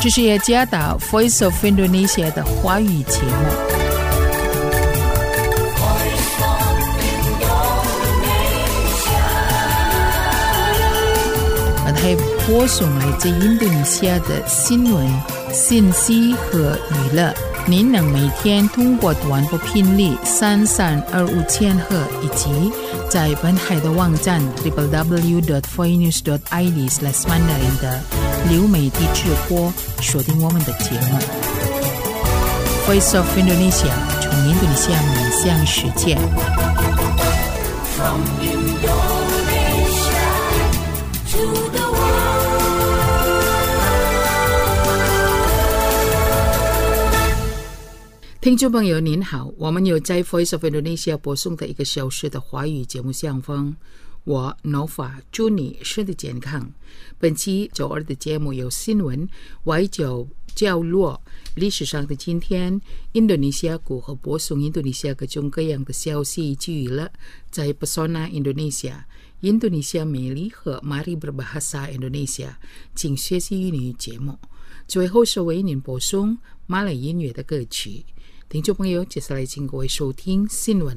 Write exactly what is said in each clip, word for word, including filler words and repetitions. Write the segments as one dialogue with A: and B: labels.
A: 这是雅加达 Voice of Indonesia 的华语节目。还播送来自印度尼西亚的新闻、信息和娱乐。您能每天通过短波频率三三二五千赫以及在本海的网站 double-u double-u double-u dot voinews dot i d slash mandarin 的流媒体直播锁定我们的节目。Voice of Indonesia 从印度尼西亚面向世界。From Indonesia to the听众朋友您好，我们有在 Voice of Indonesia 播送的一个小时的华语节目相逢，我 Nova 祝你身体健康。本期周二的节目有新闻、外交、角落、历史上的今天、印度尼西亚股和播送印度尼西亚各种各样的消息以及娱乐，在 Pesona Indonesia 印度尼西亚美丽和 Mari Berbahasa Indonesia 请学习英语节目。最后是为您播送马来音乐的歌曲。听众朋友，接下来请各位收听新闻。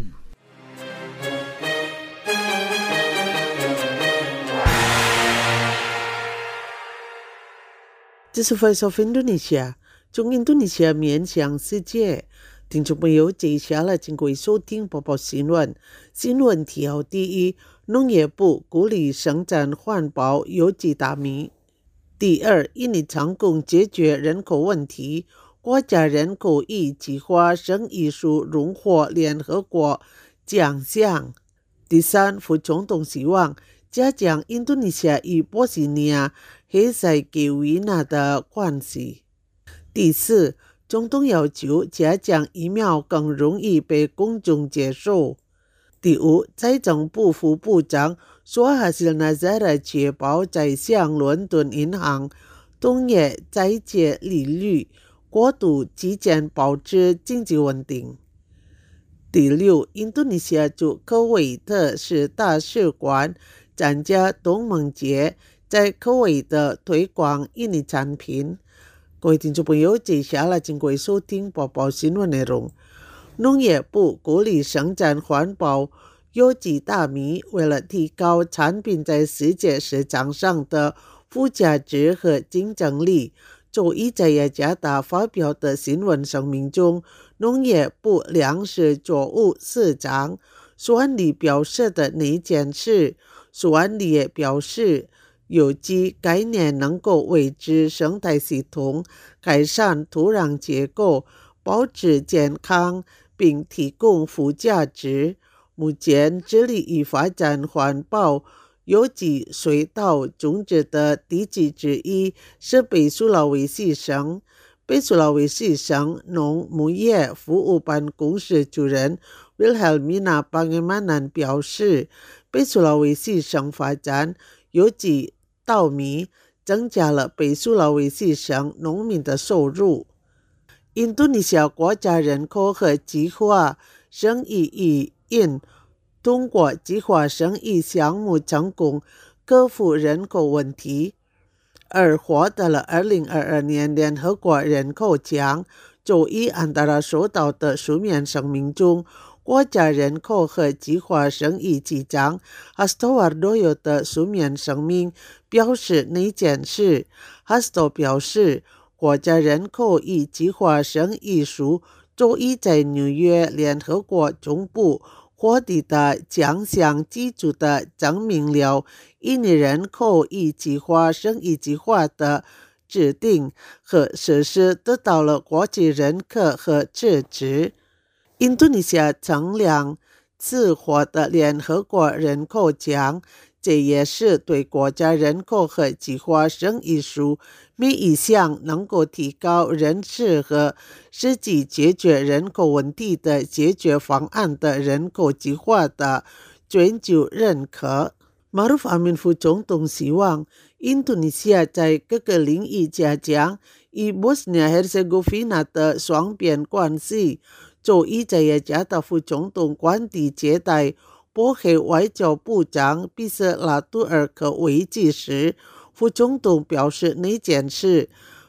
B: 这是 Voice of Indonesia 从印度尼西亚面向世界。听众朋友，接下来请各位收听播报新闻。新闻条第一，农业部鼓励生产环保有机大米。第二，印尼成功解决人口问题。国家人口一计划生艺术荣获联合国奖项。第三，副总统希望加强印度尼西亚与波斯尼亚和塞哥维那的关系。第四，总统要求加强疫苗更容易被公众接受。第五，财政部副部长说Hasil Nazara确保在向伦敦银行同业债借利率过渡期间保持经济稳定。第六，印度尼西亚驻科威特使大使馆参加东盟节，在科威特推广印尼产品。各位听众朋友，接下来请各位收听播报新闻内容。农业部鼓励生产环保有机大米，为了提高产品在世界市场上的附加值和竞争力，周一在雅加达发表的新闻声明中，农业部粮食作物市长苏安里表示的那件事。苏安里也表示，有机概念能够维持生态系统，改善土壤结构，保持健康，并提供附加值。目前致力于发展环保有机水稻种植的地区之一是北苏拉威西省。北苏拉威西省农牧业服务办公室主任 Wilhelmina Pangemanan 表示，北苏拉威西省发展有机稻米，增加了北苏拉威西省农民的收入。印度尼西亚国家人口和计划生育与印通过计划生育项目成功克服人口问题，而获得了二零二二年联合国人口奖。周一安达拉收到的书面声明中，国家人口和计划生育局长 Hasto Wardoyo 的书面声明表示那件事。Hasto 表示，国家人口与计划生育署周一在纽约联合国总部获得的奖项基础的证明了印尼人口与计划生育计划的制定和实施得到了国际认可和支持。印度尼西亚曾两次获得联合国人口奖，这也是对国家人口和计划生育署每一项能够提高人质和实际解决人口问题的解决方案的人口计划的全球认可。Maruf Amin 副总统希望印度尼西亚在各个领域加强与波斯尼亚和塞哥维那的双边关系。周一在雅加达副总统官邸接待波黑外交部长比瑟拉杜尔克维吉时，副总统表示那件事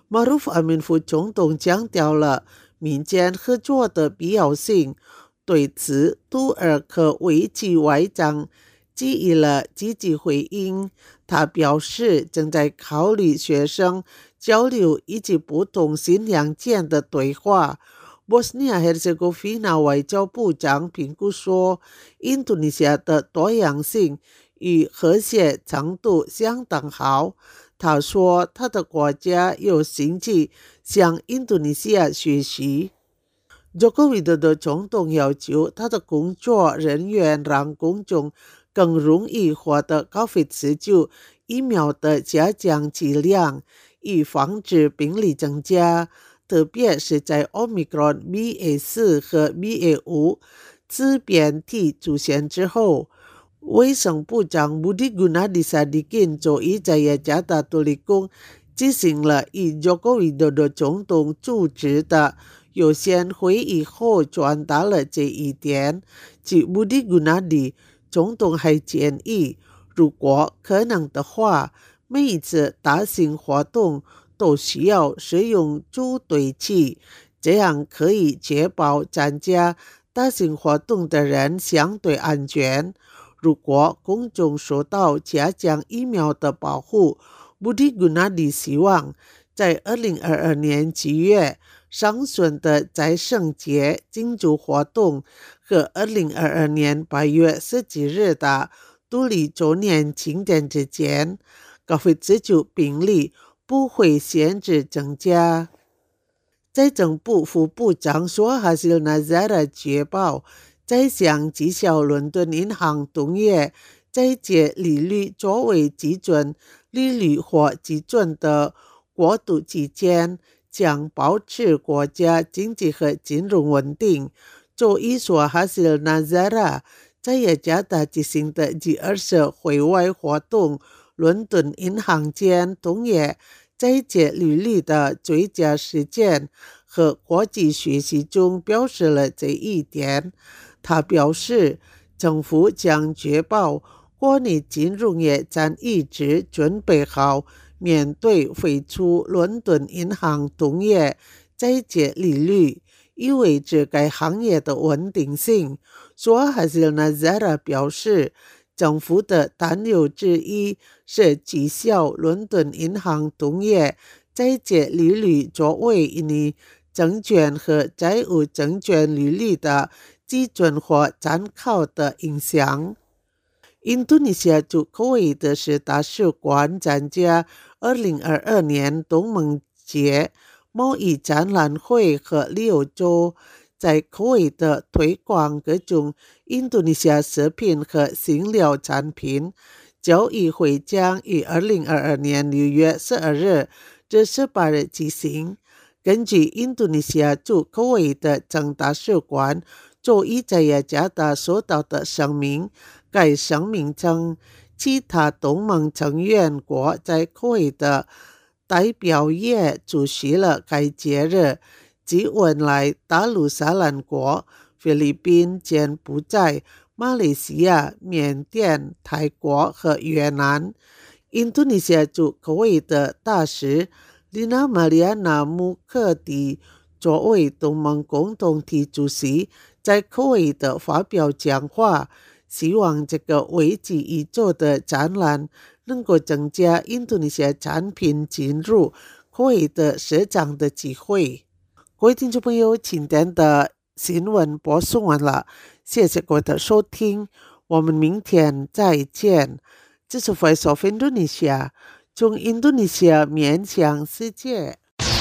B: 马鲁夫阿敏夫总统强调了民间合作的必要性，对此杜尔克危机外长给予了积极回应。他表示正在考虑学生交流以及不同信仰间的对话。波斯尼亚和herzegovina那外交部长评估说，印度尼西亚的多样性与和谐程度相当好。他说他的国家有兴趣向印度尼西亚学习。Joko Widodo总统要求他的工作人员让公众更容易获得高费持久疫苗的加强剂量，以防止病例增加，特别是在 Omicron B A 四 和 B A 五 自变体出现之后。卫生部长 Budi Gunadi Sadikin 周一在雅加达多利宫举行了以 Joko Widodo 总统主持的有限会议后传达了这一点。据 Budi Gunadi 总统还建议，如果可能的话，每一次大型活动都需要使用助对器，这样可以确保参加大型活动的人相对安全。如果公众受到加强疫苗的保护， Budi Gunadi 希望在二零二二年七月上旬的在圣节庆祝活动和二零二二年八月十七日的独立周年庆典之间，高费持久病例不会限制增加。财政部副部长说Hasil Nazara 确保在向绩效伦敦银行同业在借利率作为基准利率或基准的过渡期间，将保持国家经济和金融稳定。周一说Hasil Nazara 在雅加达举行的 G 二十 会外活动，伦敦银行间同业在借利率的最佳实践和国际学习中表示了这一点。他表示，政府将确保国内金融业将一直准备好面对废除伦敦银行同业在借利率意味着该行业的稳定性。说Hasil Nazara 表示，政府的担忧之一是绩效伦敦银行同业在借利率作为以证券和债务证券利率的基准或参考的影响。印度尼西亚驻科威特使大使馆参加二零二二年东盟节贸易展览会和旅游周，在科威特推广各种印度尼西亚食品和香料产品。交易会将于二零二二年六月十二日至十八日举行。根据印度尼西亚驻科威特总大使馆周一在雅加达收到的声明，该声明称，其他东盟成员国在科威特代表也出席了该节日，即文莱、大陆萨兰国、菲律宾、柬埔寨、马来西亚、缅甸、泰国和越南。印度尼西亚驻科威特大使Lina Mariana Mukherjee作为东盟共同体主席，在科威特发表讲话，希望这个为期一周的展览能够增加印度尼西亚产品进入科威特市场的机会。各位听众朋友，今天的新闻播送完了，谢谢各位的收听，我们明天再见。这是 Voice of Indonesia， 从印度尼西亚面向世界。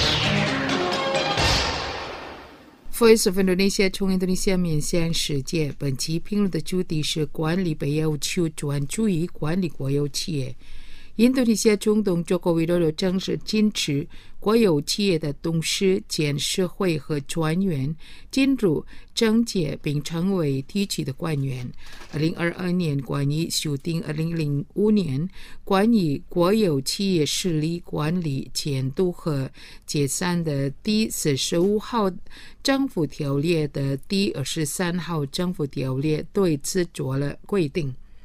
A: Voice of Indonesia 从印度尼西亚面向世界。本期评论的主题是管理被要求专注于管理国有企业。印度尼西亚总统Joko Widodo正式禁止国有企业的董事、监事会和专员进入政界并成为地区的官员。二零二二年关于修订二零零五年关于国有企业势力管理、监督和解散的第四十五号政府条例的第二十三号政府条例对此做了规定。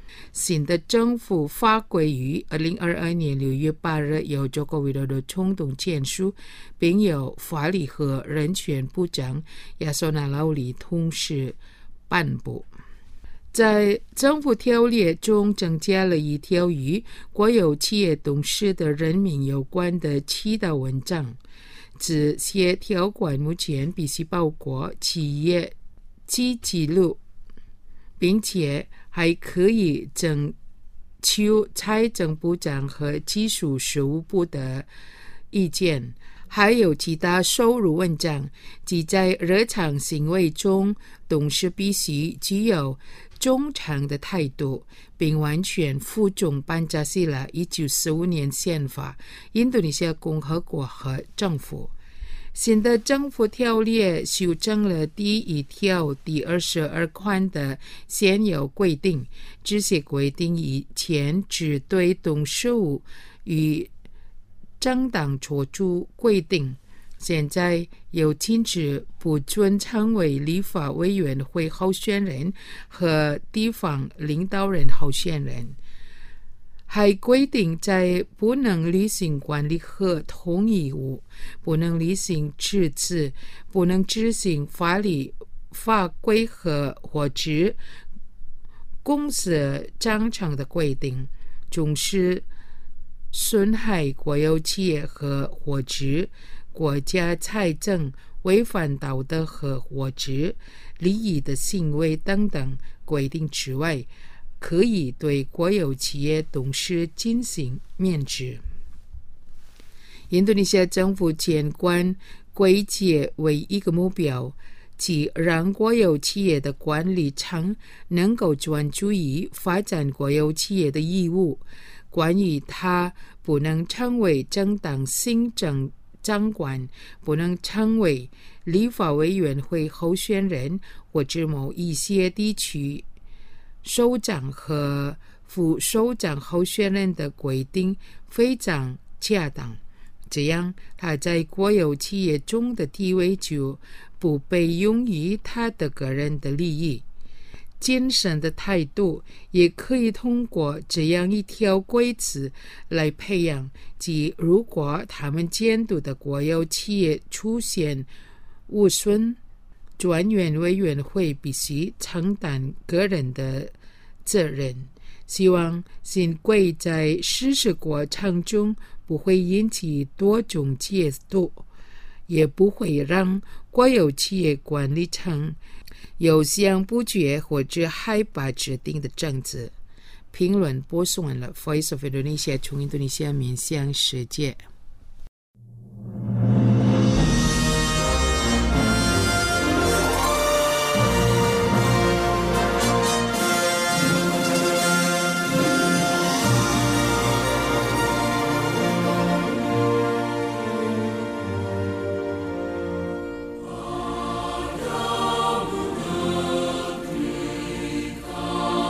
A: 新的政府法规于二零二二年六月八日由中国委员的冲动签署，并由法理和人权部长亚索纳劳里同时颁布。在政府条例中增加了一条与国有企业董事的任命有关的七道文章，这些条款目前必须包括企业其记录，并且还可以征求财政部长和技术事务部的意见。还有其他收入文章，即在日常行为中，董事必须具有忠诚的态度，并完全服从班加西拉一九四五年宪法、印度尼西亚共和国和政府。新的政府条例修正了第一条第二十二款的现有规定，这些规定以前只对董事务与政党做出规定，现在又禁止不准成为立法委员会候选人和地方领导人候选人，还规定在不能履行管理合同义务、不能履行职责、不能执行法律法规和或者公司章程的规定，总是损害国有企业和或者国家财政、违反道德和或者利益的行为等等规定之外，可以对国有企业董事进行免职。印度尼西亚政府监管归结为一个目标，即让国有企业的管理层能够专注于发展国有企业的义务。关于他不能成为政党行政长官，不能成为立法委员会候选人或者某一些地区首长和副首长候选人的规定非常恰当，这样他在国有企业中的地位就不被用于他的个人的利益。谨慎的态度也可以通过这样一条规则来培养，即如果他们监督的国有企业出现污损，专员委员会必须承担个人的责任。希望新规在实施过程中不会引起多种解读，也不会让国有企业管理层有想不决或者害怕指定的政治。评论播送完了 Voice of Indonesia 从印度尼西亚面向世界。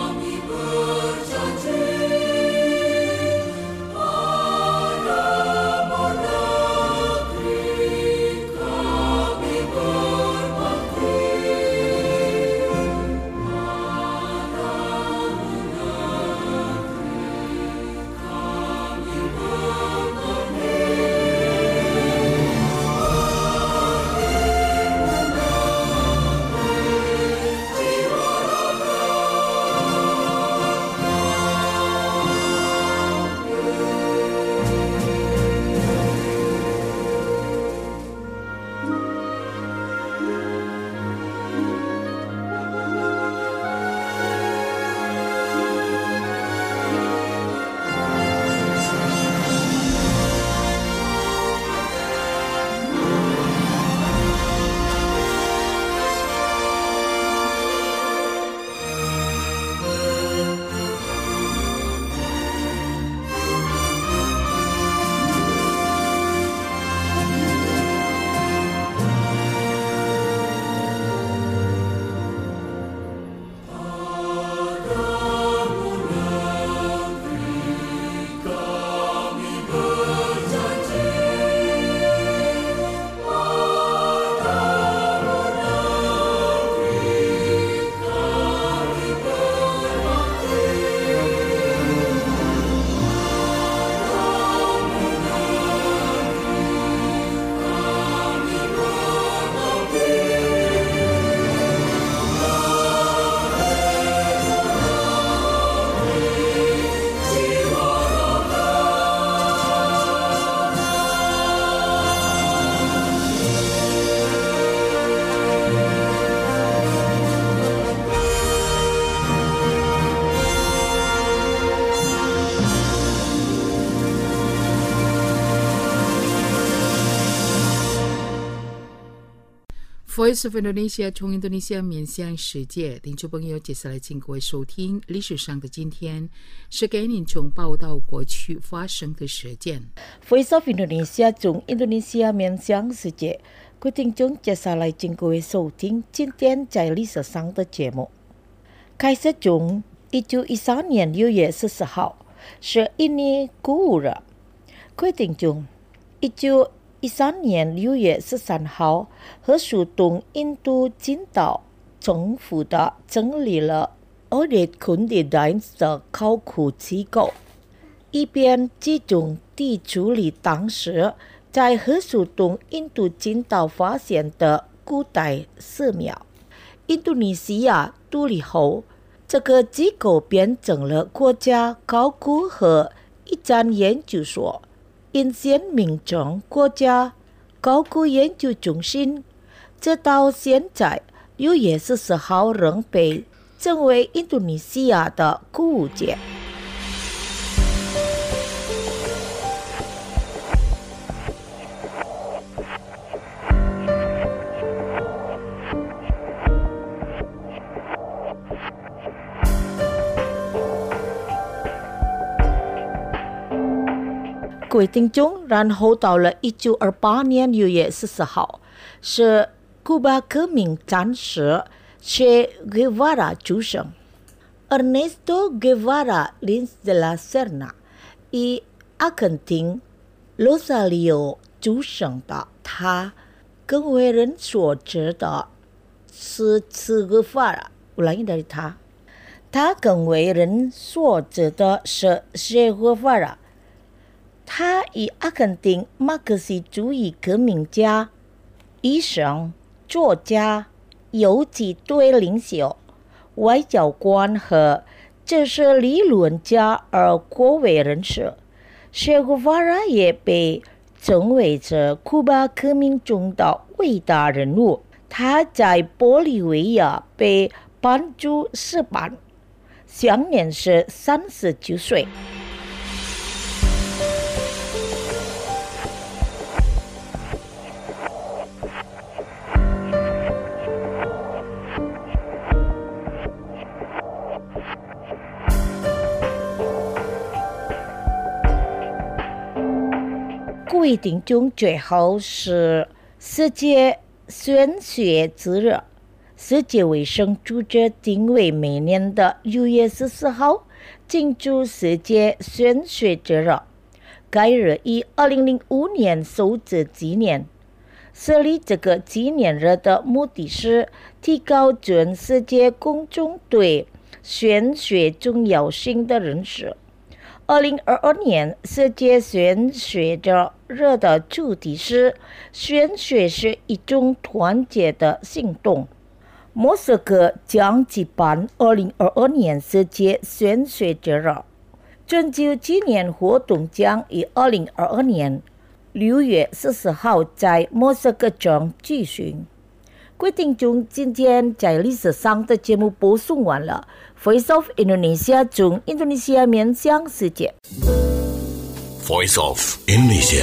C: Lord.
A: Voice of Indonesia 从印度尼西亚面向世界，听众朋友，接下来请各位收听历史上的今天，是给您从报道过去发生的事件。
C: Voice of Indonesia 从印度尼西亚面向世界，各位听众，接下来请各位收听今天在历史上的节目。开始从一九一三年六月十四号，是印尼古日。各位听众，一九一三年六月十三号，和属东印度金岛政府的成立了 Audit Containment 的考古机构，以便集中地处理当时在和属东印度金岛发现的古代寺庙。印度尼西亚独立后，这个机构变成了国家考古和遗产研究所，因现名称国家考古研究中心，直到现在六月十四号仍被称为印度尼西亚的古物节。各位听众，然后到了一九二八年六月十四号，是古巴革命战士 Che Guevara 出生。Ernesto Guevara Lins de la Serna 以阿根廷罗萨里奥出生的他，更为人所知的是 Che Guevara。ulangi dari他，他更为人所知的是 Che Guevara。他以阿根廷马克思主义革命家、医生、作家、游击队领袖、外交官和知识理论家而广为人知。Che Guevara 也被称为是古巴革命中的伟大人物。他在玻利维亚被判处死刑，享年是三十九岁。各位听众，最后是世界宣血之日。世界卫生组织定为每年的六月十四号庆祝世界宣血之日。该日以二零零五年首次纪念。设立这个纪念日的目的是提高全世界公众对宣血重要性的认识。二零二二年世界宣血日的主题是宣血是一种团结的行动。莫斯科将举办二零二二年世界宣血日，全球纪念活动将于二零二二年六月十四号在莫斯科中举行。各位听众，今天在历史上的节目播送完了。Voice of Indonesia 从印度尼西亚面向世界。
D: Voice of Indonesia。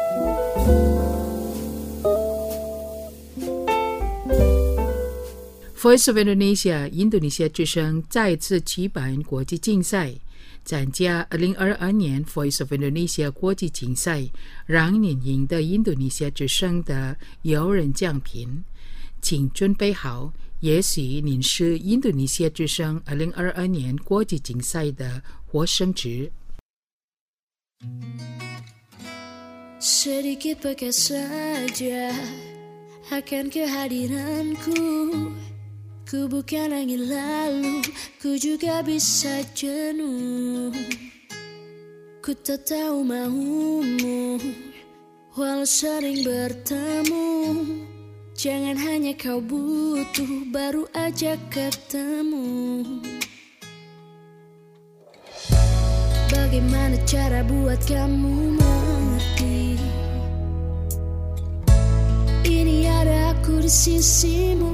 A: Voice of Indonesia 印度尼西亚之声再次举办国际竞赛，参加二零二二年 Voice of Indonesia 国际竞赛，让您赢得印度尼西亚之声的有人奖品。请准备好，也许您是印度尼西亚之声二零二二年国际竞赛的获胜者。
E: Sedikit bekas saja akan kehadiranku. Ku bukan angin lalu, ku juga bisa jenuh. Ku tak tahu maumu, walau sering bertemu. Jangan hanya kau butuh, baru aja ketemu. Bagaimana cara buat kamu mengerti? Ini ada aku di sisimu.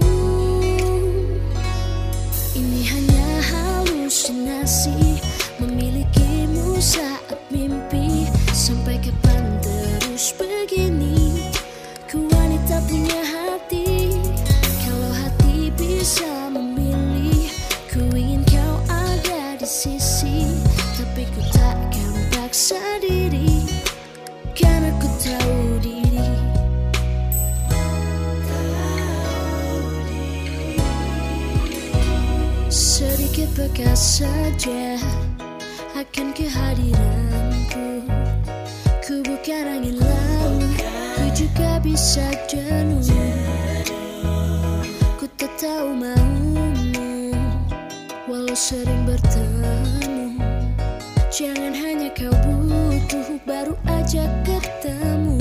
E: Ini hanya halusinasi, memilikimu saat mimpi. Sampai kapan terus begini? Ku wanita punya hati, sedikit bekas saja akan kehadiranku. Ku bukan angin lalu, ku juga bisa jenuh. Ku tak tahu maumu, walau sering bertemu. Jangan hanya kau butuh, baru aja ketemu.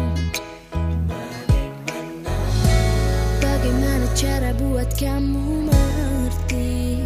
E: Bagaimana cara buat kamu mengerti?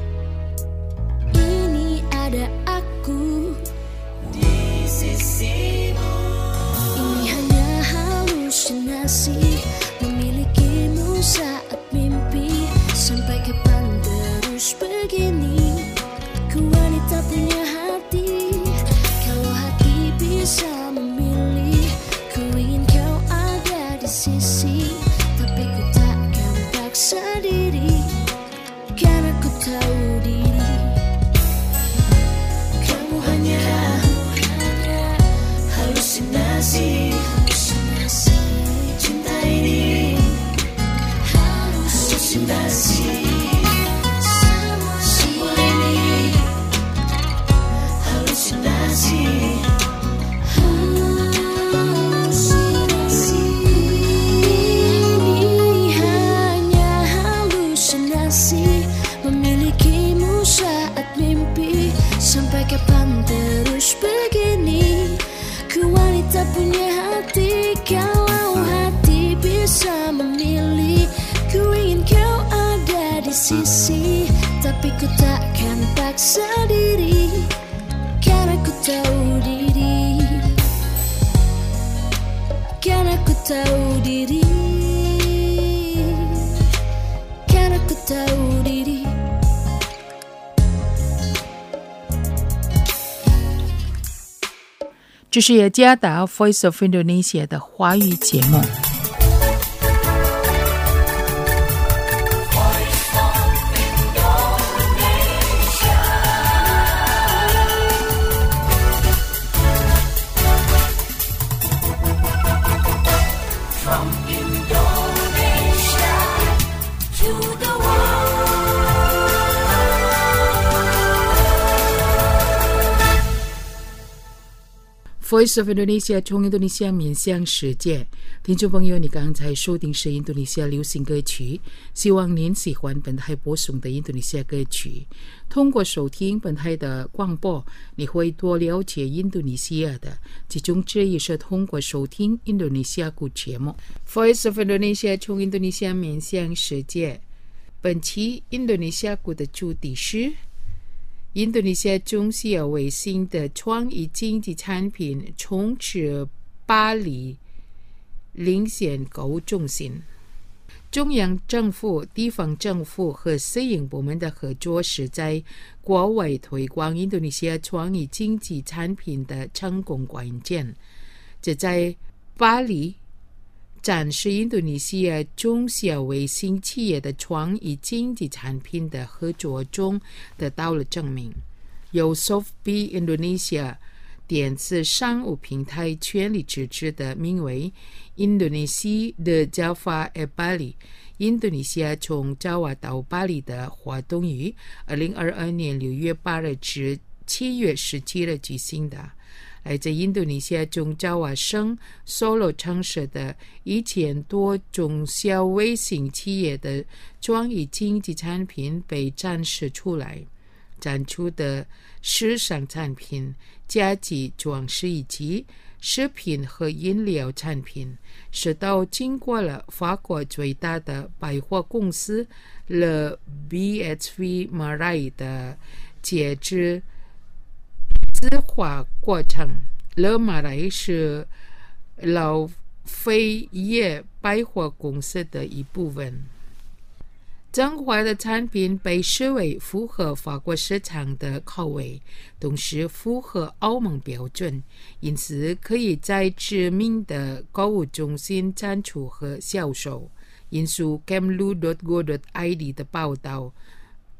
E: Ini ada aku di sisimu. Ini hanya halusinasi, memilikimu saat mimpi. Sampai kapan terus begini? Ku wanita punya hati, kalau hati bisa memilih. Ku ingin kau ada di sisi, tapi ku takkan paksa diri, karena ku tahu diri. Kamu hanya halusinasi, cinta ini halusinasi. Semua ini halusinasi. Halusinasi. Ini hanya halusinasi, memilikimu saat mimpi. Sampai kapan terus begini? Ku wanita punya hati, kalau hati bisa memilih. Ku ingin kau ada di sisi, tapi ku takkan paksa diri, karena ku tahu diri. Karena ku tahu diri. Karena ku tahu diri.
A: 这是雅加达 Voice of Indonesia 的华语节目。Voice of Indonesia 从印度尼西亚面向世界，听众朋友，你刚才收听是印度尼西亚流行歌曲，希望您喜欢本台播送的印度尼西亚歌曲。通过收听本台的广播，你会多了解印度尼西亚的，其中之一是通过收听印度尼西亚语节目。Voice of Indonesia 从印度尼西亚面向世界，本期印度尼西亚语的主题是印度尼西亚中西亚卫星的创意经济产品充斥巴黎领先购物中心。中央政府、地方政府和私营部门的合作是在国外推广印度尼西亚创意经济产品的成功关键。这在巴黎展示印度尼西亚中小微型企业的创意经济产品的合作中得到了证明。由 Softbee Indonesia 电子商务平台全力支持的名为印度尼西的 Java at Bali 印度尼西亚从爪哇到巴黎的活动于二零二二年六月八日至七月十七日举行的。来自印度尼西亚中爪哇省索罗城市的一千多中小微型企业的创意经济产品被展示出来，展出的时尚产品、家具装饰以及食品和饮料产品，是都经过了法国最大的百货公司 Le B H V Marais 的介质自化过程。Le Marais 是老菲耶百货公司的一部分。整化的产品被视为符合法国市场的口味，同时符合欧盟标准，因此可以在知名的购物中心展出和销售。引述 camlu dot go dot I D 的报道，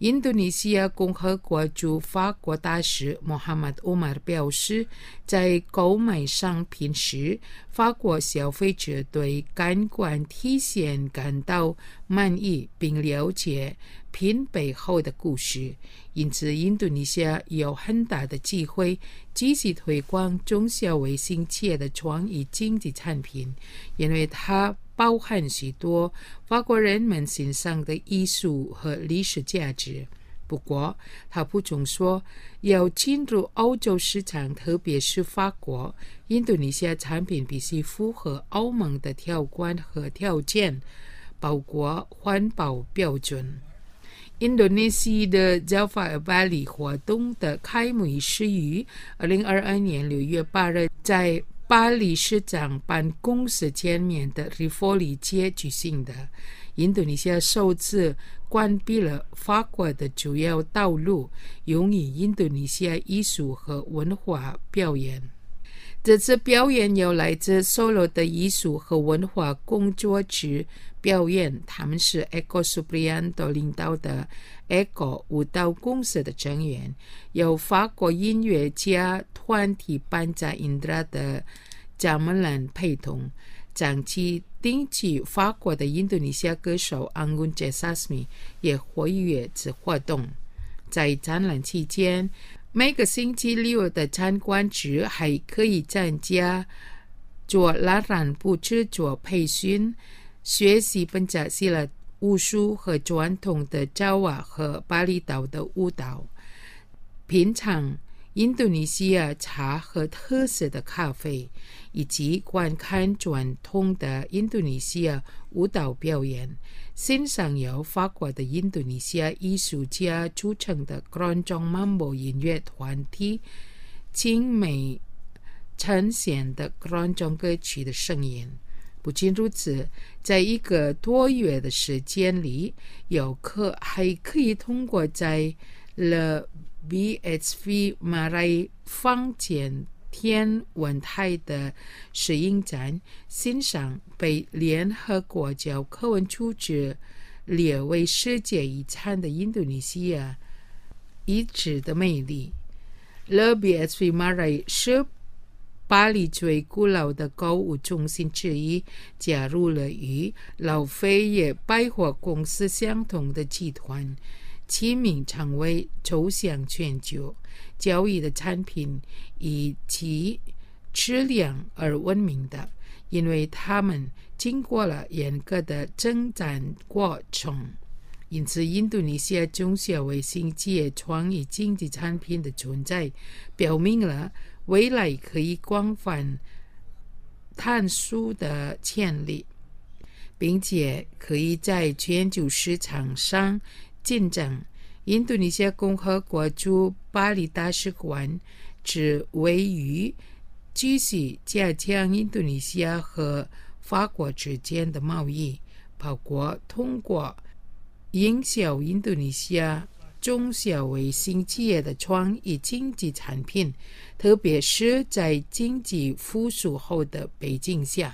A: 印度尼西亚共和国驻法国大使穆罕默德·欧马尔表示，在购买商品时，法国消费者对感官体现感到满意，并了解品背后的故事。因此，印度尼西亚有很大的机会继续推广中小微型企业的创意经济产品，因为它包含许多法国人们欣赏的艺术和历史价值。不过，他补充说，要进入欧洲市场，特别是法国，印度尼西亚产品必须符合欧盟的条款和条件，包括环保标准。印度尼西亚的 Java Bali 活动的开幕仪式于二零二二年六月八日在巴黎市长办公室前面的 Rivoli 街举行的。印度尼西亚首次关闭了法国的主要道路，用于印度尼西亚艺术和文化表演。这次表演由来自所有的艺术和文化工作者表演，他们是 Eko Supriyanto 领导的 Eko 舞蹈公司的成员，由法国音乐家团体班扎 Indra 的 Gamelan 陪同，长期定居法国的印度尼西亚歌手 Anggun C. Sasmi 也活跃此活动。在展览期间，每个星期六的参观者还可以参加做拉染布制作培训，学习本扎西拉武术和传统的爪哇和巴厘岛的舞蹈，品尝印度尼西亚茶和特色的咖啡，以及观看传统的印度尼西亚舞蹈表演，欣赏由法国的印度尼西亚艺术家组成的 Keroncong Mambo 音乐团体精美呈现的 Keroncong 歌曲的声音。不仅如此，在一个多月的时间里，游客还可以通过在 Le B H V 马来坊间天文台的摄影展，欣赏被联合国教科文组织列为世界遗产的印度尼西亚遗址的魅力。Le B H V 马来是巴黎最古老的购物中心之一，加入了与老菲耶百货公司相同的集团，其名成为走向全球。交易的产品以其质量而闻名的，因为他们经过了严格的征战过程。因此，印度尼西亚中小微型企业创意经济产品的存在，表明了未来可以广泛探索的潜力，并且可以在全球市场上竞争。印度尼西亚共和国驻巴黎大使馆只位于继续加强印度尼西亚和法国之间的贸易，包括通过营销印度尼西亚中小微型企业的创意经济产品，特别是在经济复苏后的背景下。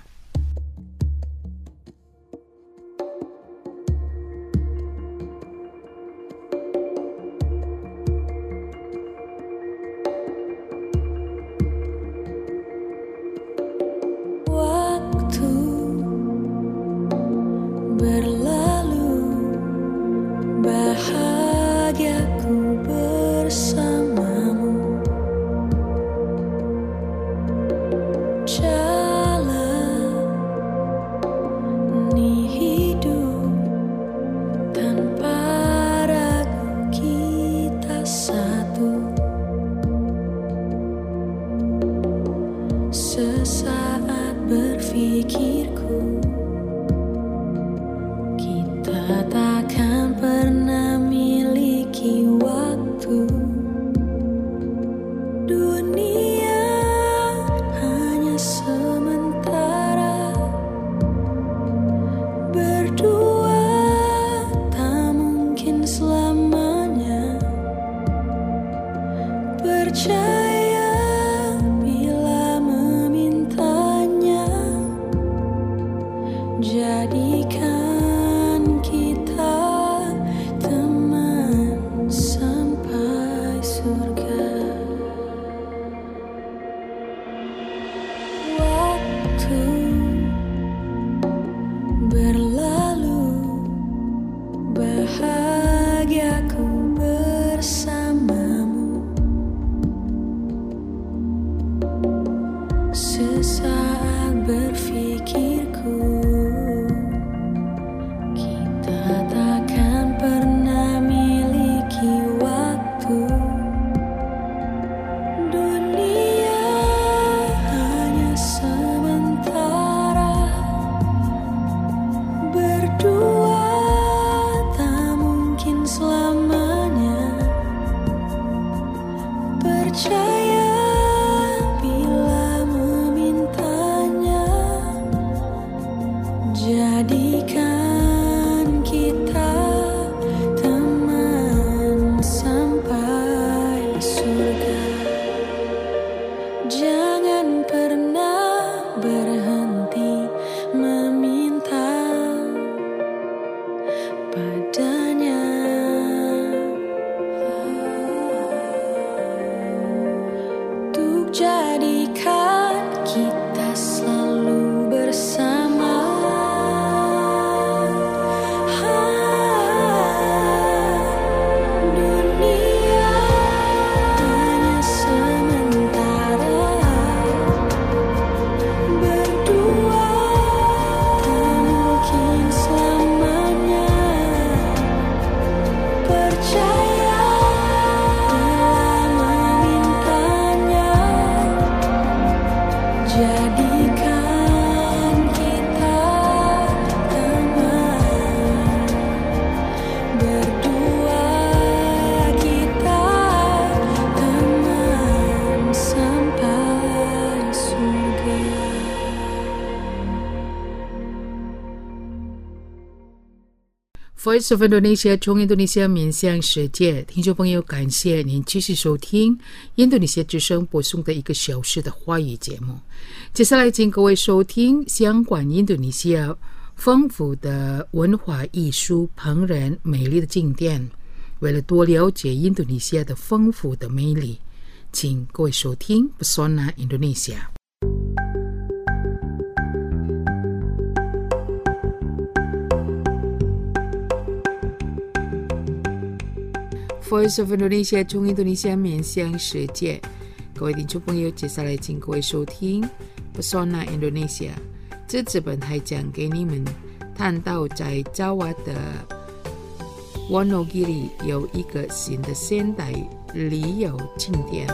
E: Jadikan kita teman berdua kita teman sampai surga.
A: Voice of Indonesia 从印度尼西亚面向世界，听众朋友，感谢您继续收听印度尼西亚之声播送的一个小时的华语节目。接下来请各位收听相关印度尼西亚丰富的文化艺术、烹饪、美丽的景点。为了多了解印度尼西亚的丰富的魅力，请各位收听 Pesona Indonesia。Voice of Indonesia 从印度尼西亚面向世界，各位听众朋友，接下来请各位收听 Pesona Indonesia。这次本台讲给你们谈到在爪哇的 Wonogiri 有一个新的现代旅游景点。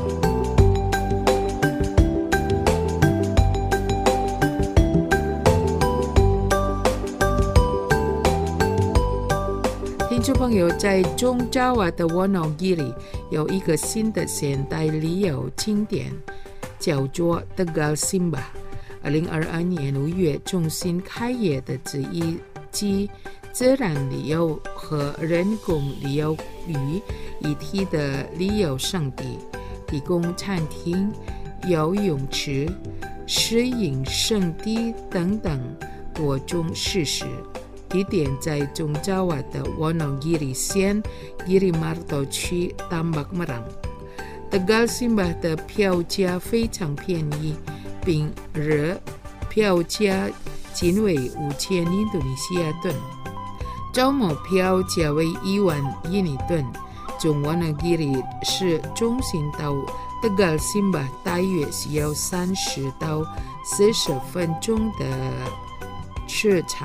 A: 听众朋友，在中爪哇的 Wonogiri 有一个新的现代旅游景点，叫做 Tegal Simbah。二零二二年五月重新开业的这一集自然旅游和人工旅游于一体的旅游胜地，提供餐厅、游泳池、摄影圣地等等多种设施。地点在中爪哇的 Wonogiri 县 Girimarto 区 Tambak Merang。Tegal Simbah 的票价非常便宜，并日票价仅为五千印度尼西亚盾，周末票价为一万印尼盾。从 Wonogiri 市中心到 Tegal Simbah 大约需要三十到四十分钟的车程。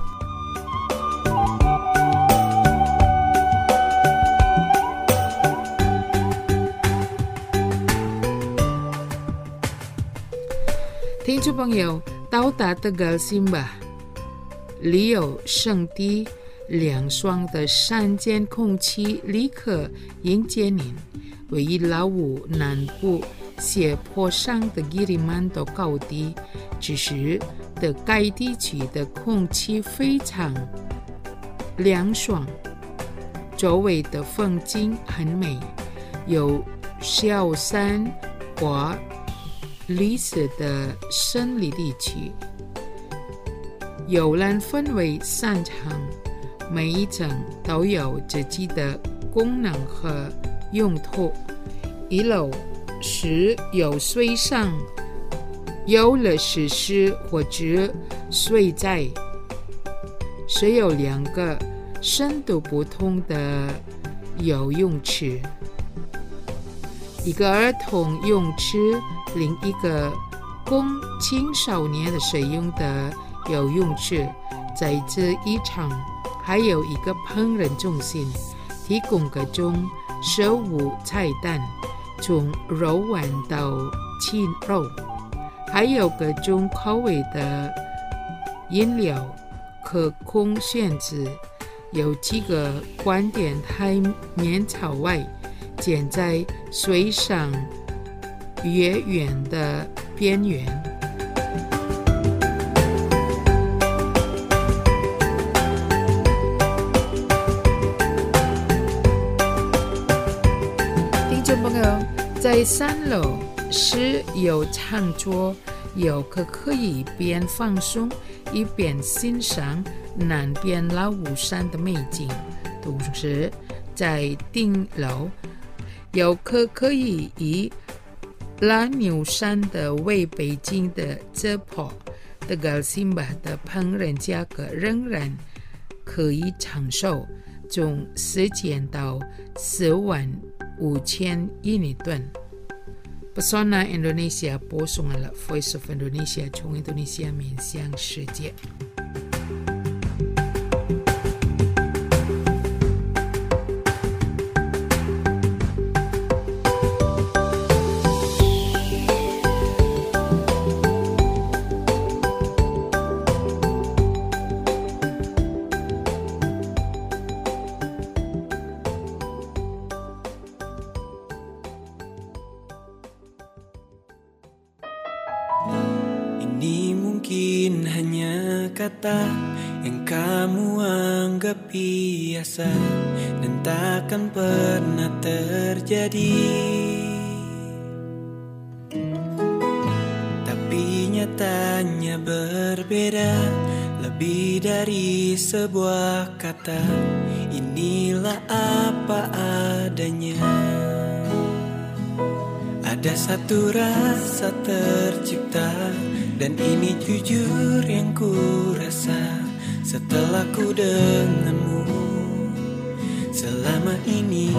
A: 听众朋友，到达Tegal Simbah旅游胜地，凉爽的山间空气立刻迎接您。位于老挝南部斜坡上的 Girimanto 高地，只是的该地区的空气非常凉爽，周围的风景很美，有小山或绿色的森林地区，游览氛围擅长，每一层都有自己的功能和用途。一楼是有水上游乐设施或者水寨，是有两个深度不同的游泳池，一个儿童泳池，另一个供青少年的使用的游泳池。在这一场还有一个烹饪中心，提供各种食物菜单，从肉丸到禽肉，还有各种口味的饮料可供选择。有几个观点海面朝外，建在水上越远的边缘。听众朋友，在三楼是有餐桌，游客可以一边放松一边欣赏南边老挝山的美景。同时在顶楼，游客可以以拉牛山的为背景的这坡 Tegal Simbah 的烹饪价格仍然可以承受，从四千到四万五千印尼盾。Pesona Indonesia 播送了 Voice of Indonesia 从印度尼西亚面向世界。
F: mungkin hanya kata yang kamu anggap biasa dan takkan pernah terjadi. Tapi nyatanya berbeda, lebih dari sebuah kata. Inilah apa adanya. Ada satu rasa tercipta, dan ini jujur yang ku rasa setelah ku denganmu selama ini.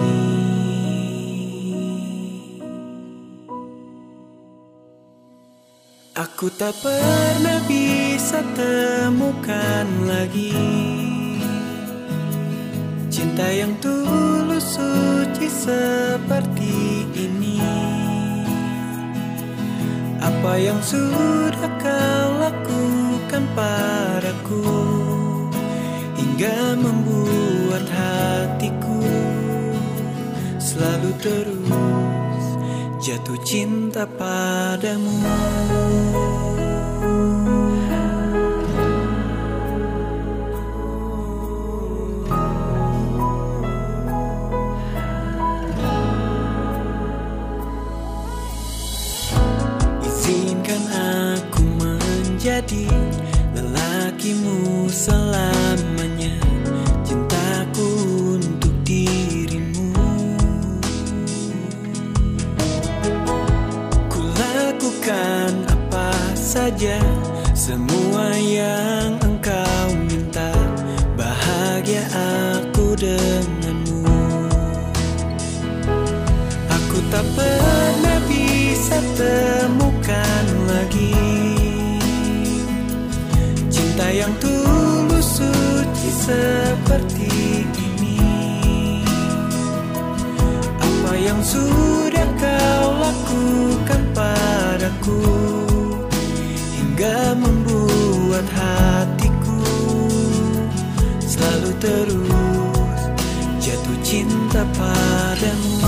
F: Aku tak pernah bisa temukan lagi cinta yang tulus suci seperti ini. Apa yang sudah kau lakukan padaku hingga membuat hatiku selalu terus jatuh cinta padamu. Izinkan aku menjadi lelakimu selamanya, cintaku untuk dirimu. Ku lakukan apa saja, semua yang engkau minta, bahagia aku denganmu. Aku tak pernah bisa temukan lagi cinta yang tulus suci seperti ini. Apa yang sudah kau lakukan padaku hingga membuat hatiku selalu terus jatuh cinta padamu.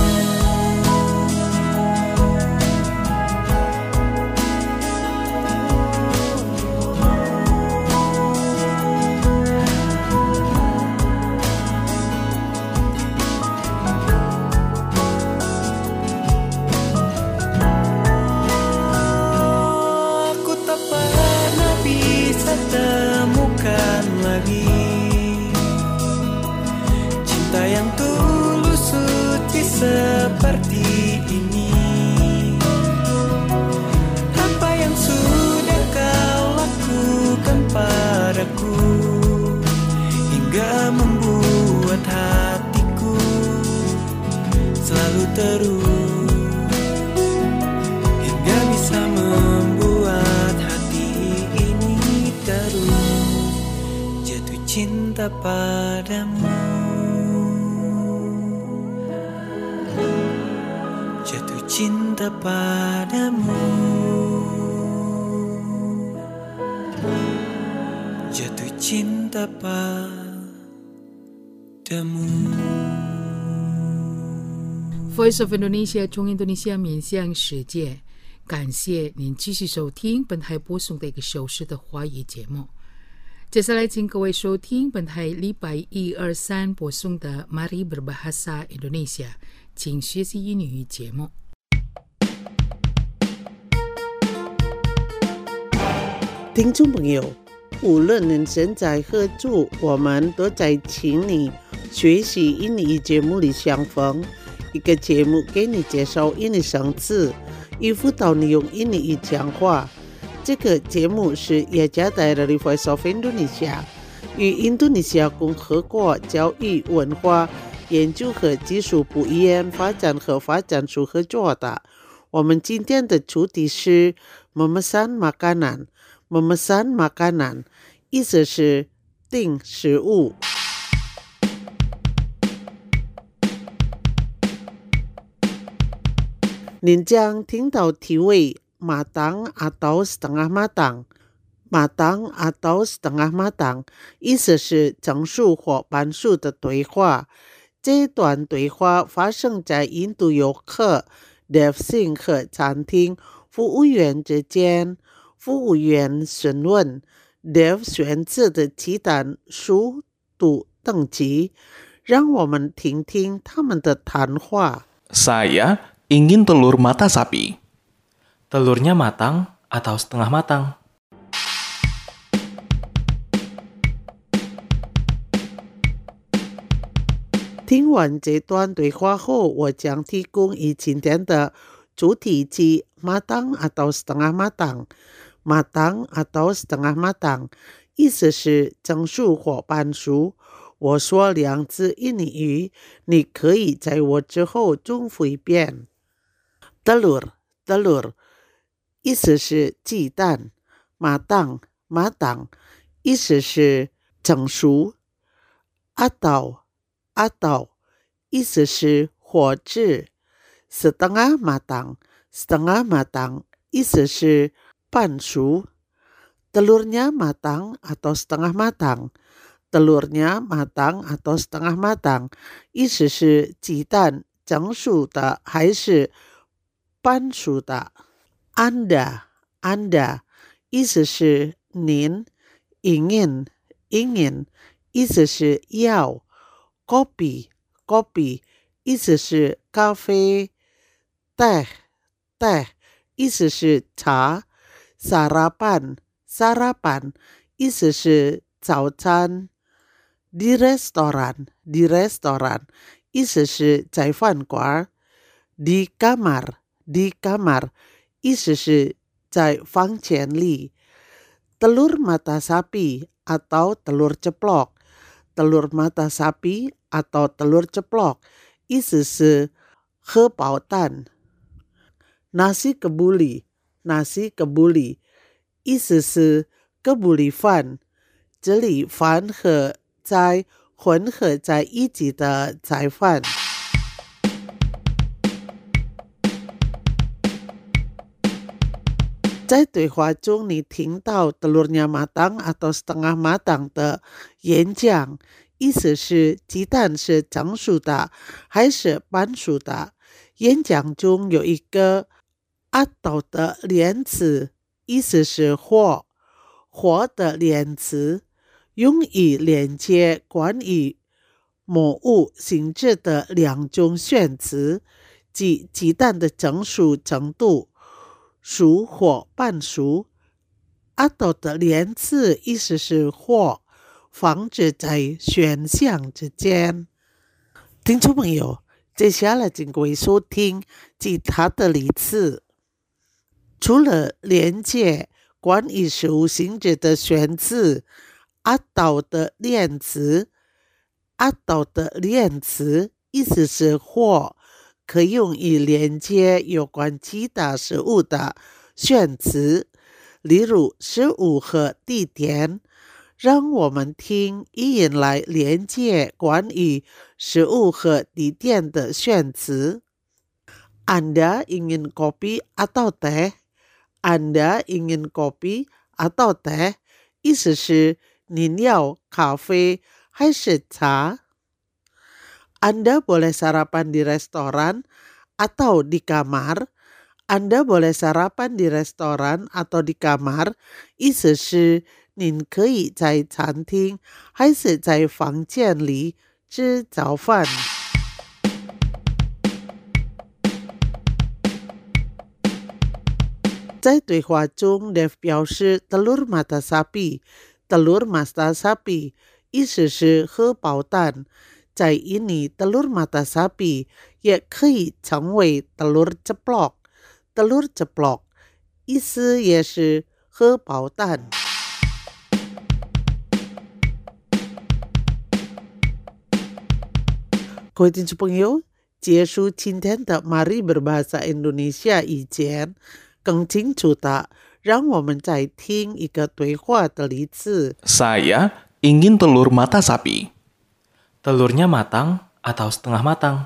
F: Temukan lagi cinta yang tulus suci seperti ini. Apa yang sudah kau lakukan padaku hingga membuat hatiku selalu terus hingga bisa membuat jatuh cinta padamu, jatuh cinta padamu, jatuh cinta padamu.
A: Voice of Indonesia 从印度尼西亚面向世界，感谢您继续收听本台播送的一个小时的华语节目。接下来请各位收听本台礼拜一、二、三播送的 Mari Berbahasa Indonesia 请学习英语节目。
B: 听众朋友，无论人生在何处，我们都在请你学习英语节目里相逢。一个节目给你介绍英语生词，以辅导你用英语讲话。这个节目是雅加达的 Voice of Indonesia 与印度尼西亚共和国教育文化研究和技术部研发展和发展处合作的。我们今天的主题是 memesan makanan memesan makanan 意思是订食物。您将听到题为matang atau setengah matang matang atau setengah matang 意思是整数或半数的对话。这段对话发生在印度游客 Devsing 和餐厅服务员之间。 服务员询问 Dave 选择的鸡蛋熟度等级，让我们听听他们的谈话。
G: Saya ingin telur mata sapi. Telurnya matang atau setengah matang?
B: 听完这段对话后，我将提供以今天的主题及 matang atau setengah matang。 matang atau setengah matang 意思是整熟或半熟。我说两字印尼语，你可以在我之后重复一遍。 telur telur 意思是鸡蛋。 matang matang 意思是整熟。 atau atau 意思是火炙。 setengah matang setengah matang 意思是半熟。 telurnya matang atau setengah matang telurnya matang atau setengah matang 意思是鸡蛋整熟的还是半熟的。 Anda Anda 意思是您。 ingin ingin 意思是要。 Kopi Kopi 意思是咖啡。 Teh Teh 意思是茶。 Sarapan Sarapan 意思是早餐。 Di restoran Di restoran 意思是在饭馆。 Di kamar Di kamar 意思是在房间里。 Telur mata sapi atau telur ceplok Telur mata sapi atau telur ceplok 意思是荷包蛋。 Nasi kebuli Nasi kebuli 意思是哥布里饭，这里饭和菜混合在一起的菜饭。在对话中，你听到 telurnya matang atau setengah matang 的演讲，意思是鸡蛋是整熟的还是半熟的。演讲中有一个 atau 的连词，意思是或。或的连词用以连接关于某物性质的两种选词，即鸡蛋的整熟程度，熟或半熟。atau 的连词意思是或，放置在选项之间。听众朋友，接下来请各位收听其他的例子。除了连接关于食物性质的选词 atau 的连词 atau 的连词意思是或，可用以连接有关其他食物的选词，例如食物和地点。让我们听一言来连接关于食物和地点的选词。 Anda ingin kopi atau teh Anda ingin kopi atau teh 意思是您要咖啡还是茶。 Anda boleh sarapan di restoran atau di kamar Anda boleh sarapan di restoran atau di kamar 意思是您可以在餐厅还是在房间里吃早饭。在对话中 Dave 表示 telur mata sapi telur mata sapi 意思是荷包蛋。在印尼 telur mata sapi 也可以成为 telur ceplok telur ceplok 意思也是荷包蛋。各位听众朋友，结束今天的 Mari Berbahasa Indonesia 以前，更清楚的，让我们再听一个对话的例子。
G: Saya ingin telur mata sapi. Telurnya matang atau setengah matang?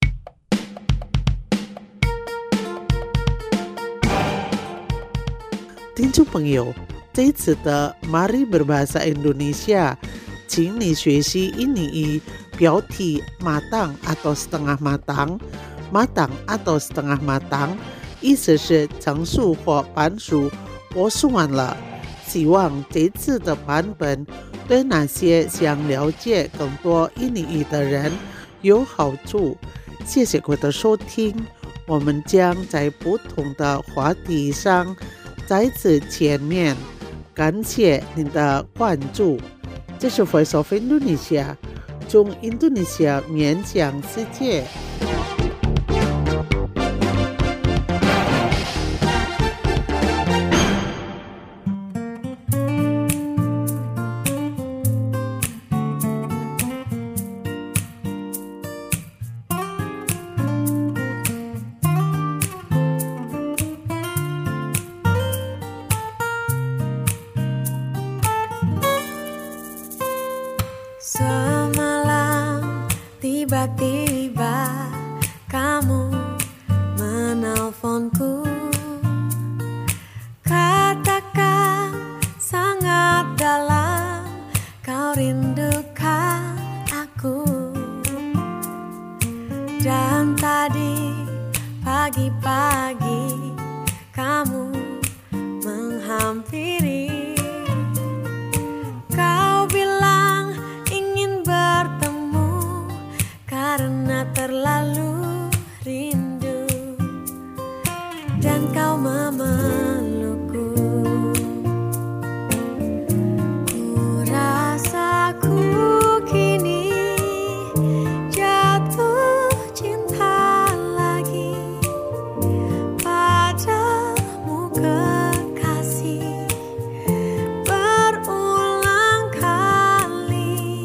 B: 听众朋友，这次的 Mari Berbahasa Indonesia 请你学习印尼语标题 matang atau setengah matang matang atau setengah matang 意思是成熟或半熟播送完了，希望这次的版本对那些想了解更多印尼语的人有好处。谢谢各位的收听，我们将在不同的话题上再次见面，感谢您的关注。这是 Voice of Indonesia， 从印度尼西亚面向世界。
H: Semalam tiba-tiba kamu menelponku, katakan sangat dalam kau rindukan aku. Dan tadi pagi-pagi kamu menghampiri, karena terlalu rindu, dan kau memelukku. Ku rasa ku kini jatuh cinta lagi padamu kekasih. Berulang kali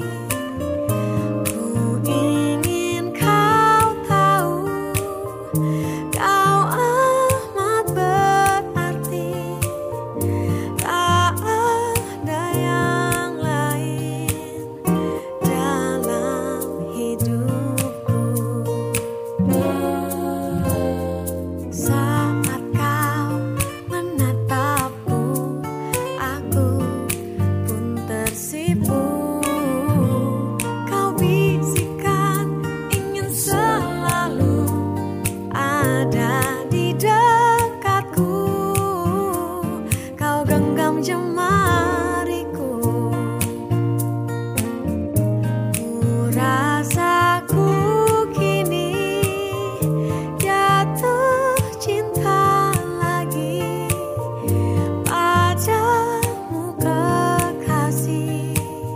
H: ku ingin kau tahu, kau amat berarti, tak ada yang lain dalam hidupku. Saat kau menatapku, aku pun tersipu. Kau bisikan ingin selalu ada di dekatku. Kau genggam jemariku. Ku rasa ku kini jatuh cinta lagi padamu kekasih.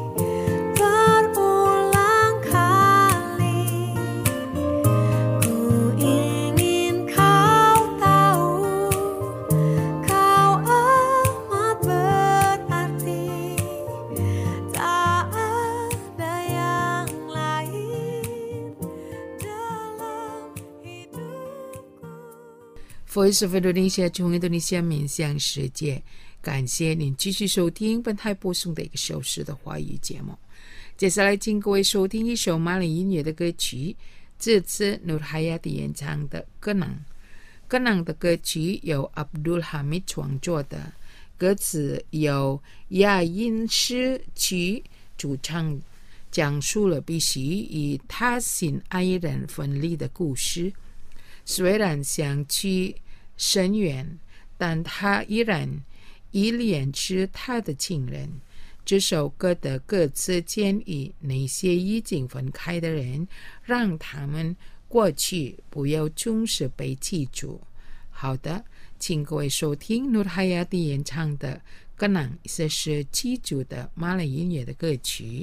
H: Berulang kali ku ingin kau tahu, kau amat berarti, tak ada yang lain dalam hidupku.
A: Voice of Indonesia 从印度尼西亚面向世界，感谢您继续收听本台播送的一个小时的华语节目。接下来请各位收听一首马来音乐的歌曲，这次 Nur Hayati 演唱的《Kenang》。Kenang 的歌曲由 Abdul Hamid 创作的，歌词由亚音诗曲主唱，讲述了必须与他心爱人分离的故事。虽然相去甚远，但他依然依恋是他的情人。这首歌的歌词建议那些已经分开的人，让他们过去不要总是被记住。好的，请各位收听 Nur Hayati 演唱的《Kenang》，这是记住的马来音乐的歌曲。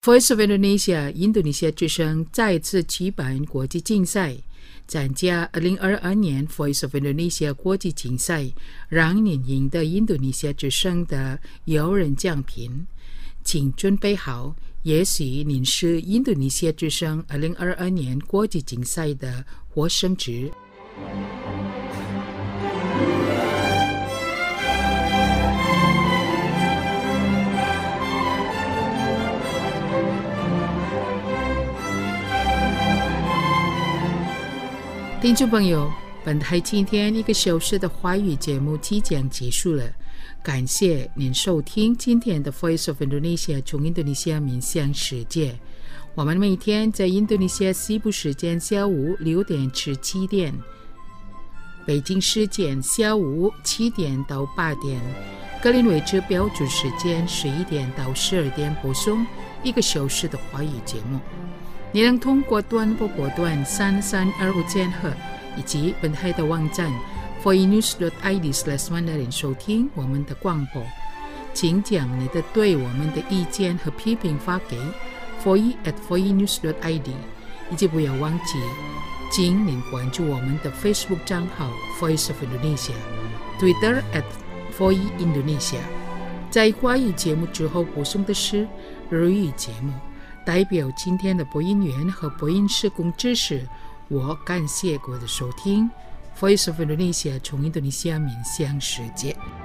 A: Voice of Indonesia 印度尼西亚之声再次举办国际竞赛，参加二零二二年 Voice of Indonesia 国际竞赛，让您赢得印度尼西亚之声的有人奖品。请准备好，也许您是印度尼西亚之声二零二二年国际竞赛的获胜者。听众朋友，本台今天一个小时的华语节目即将结束了，感谢您收听今天的 Voice of Indonesia 从印度尼西亚面向世界。我们每天在印度尼西亚西部时间下午六点至七点，北京时间下午七点到八点，格林威治标准时间十一点到十二点播送一个小时的华语节目。你能通过短波波段三三二五千赫以及本台的网站 voinews dot i d slash mandarin 收听我们的广播。请将你的对我们的意见和批评发给 voice at voinews dot i d， 以及不要忘记请您关注我们的 Facebook 账号 Voice of Indonesia， Twitter at voice indonesia。 在华语节目之后播送的是日语节目。代表今天的播音员和播音施工知识，我感谢各位的收听。Voice of Indonesia 从印度尼西亚面向世界。